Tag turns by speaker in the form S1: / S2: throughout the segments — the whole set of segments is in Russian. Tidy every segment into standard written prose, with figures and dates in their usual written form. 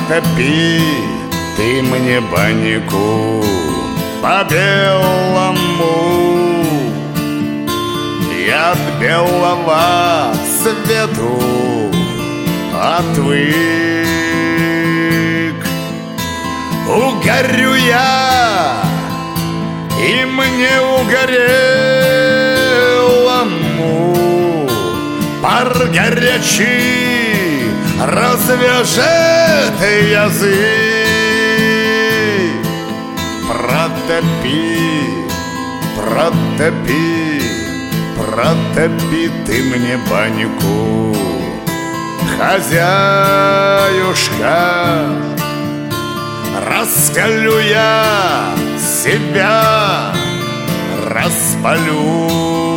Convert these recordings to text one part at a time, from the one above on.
S1: Протопи ты мне баньку по-белому. Я от белого свету отвык. Угорю я, и мне угорелому пар горячий развяжет язык. Протопи, протопи, протопи ты мне баньку, хозяюшка. Раскалю я себя, распалю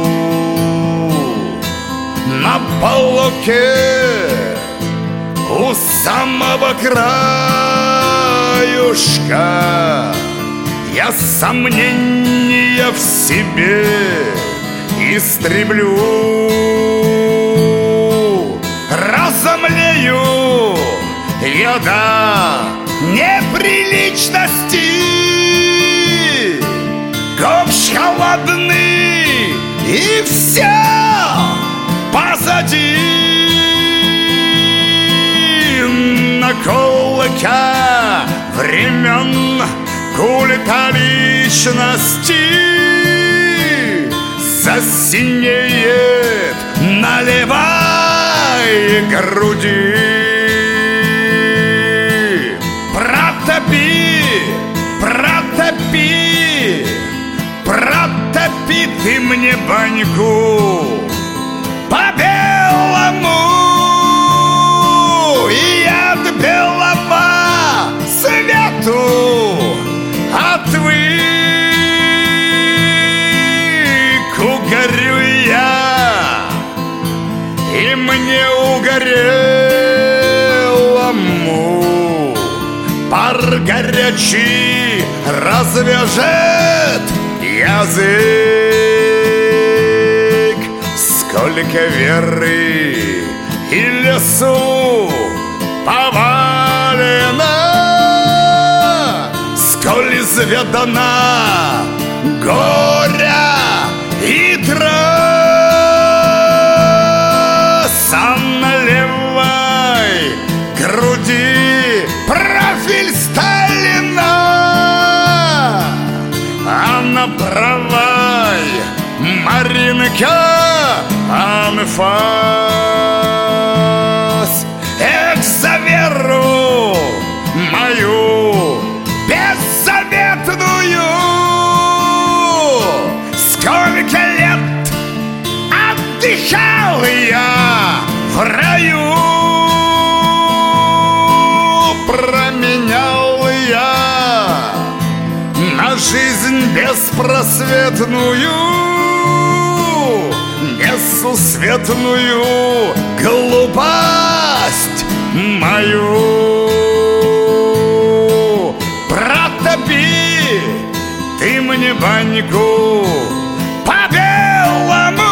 S1: на полоке у самого краюшка. Я сомнения в себе истреблю, разомлею я до неприличности. Ковш холодный, и все позади. Наколка времен культа личности засинеет на левой груди. Протопи, протопи, протопи ты мне баньку по-белому. И от белого свету отвык. Угорю я, и мне угорелому пар горячий развяжет язык. Сколько веры и лесу повалено, сколь изведано горя и трасса на левой груди профиль Сталина, а на правой Маринка анфас. Эх, за веру мою беззаветную, сколько лет отдыхал я в раю. Променял я на жизнь беспросветную, несусветную глупость мою. Протопи ты мне баньку по-белому,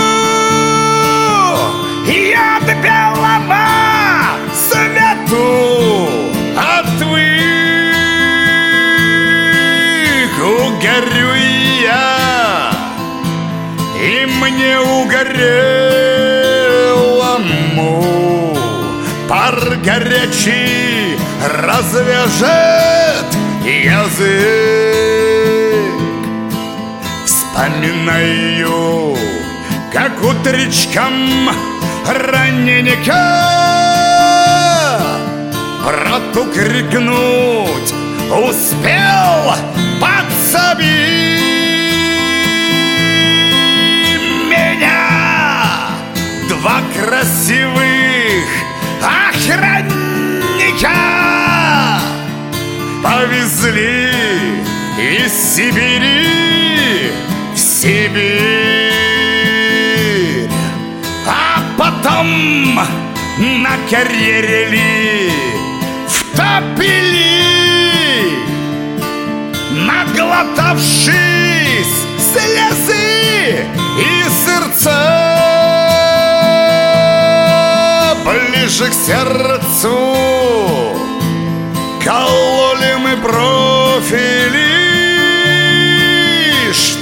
S1: и от белого свету отвык. Угорю я, и мне угорелому пар горячий развяжет язык. Вспоминаю, как утречком раненько брату крикнуть успел подсоби. Меня два красивых охранника повезли из Сибири в Сибирь, а потом на карьере втопили, наглотавшись слезы и сердца. Ближе к сердцу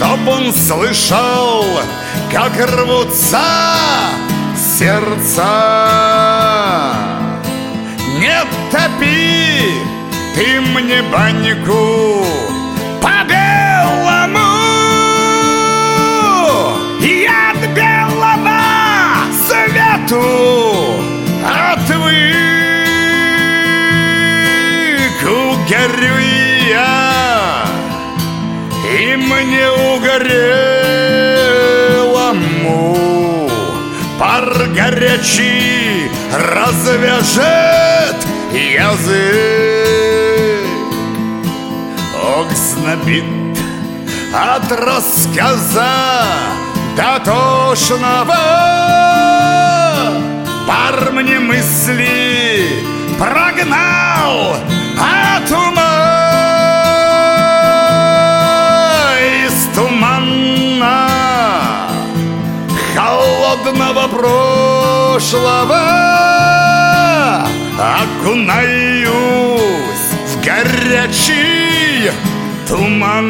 S1: чтоб он слышал, как рвутся сердца. Не топи ты мне баньку по-белому, я от белого свету отвык. Угорю я, и мне угорелому пар горячий развяжет язык. Ох, знобит от рассказа дотошного, пар мне мысли прогнал от ума. Из тумана холодного прошлого окунаюсь в горячий туман.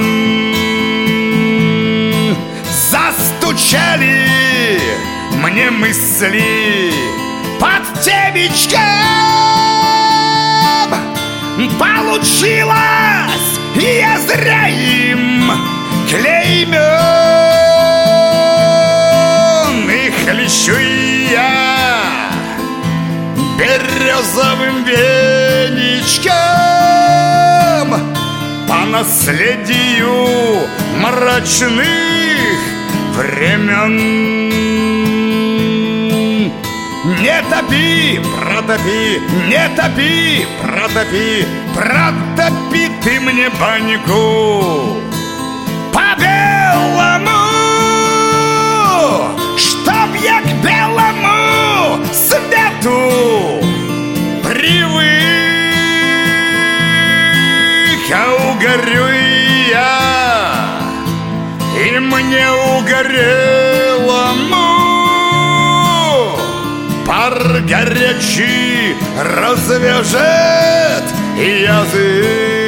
S1: Застучали мне мысли под темечком. Получилось, я зря им клеймен. И хлещу я березовым веничком по наследию мрачных времен. Не топи, протопи, не топи, протопи, протопи ты мне баньку по-белому, чтоб я к белому свету привык. А угорю я, и мне угорелому пар горячий развяжет язык.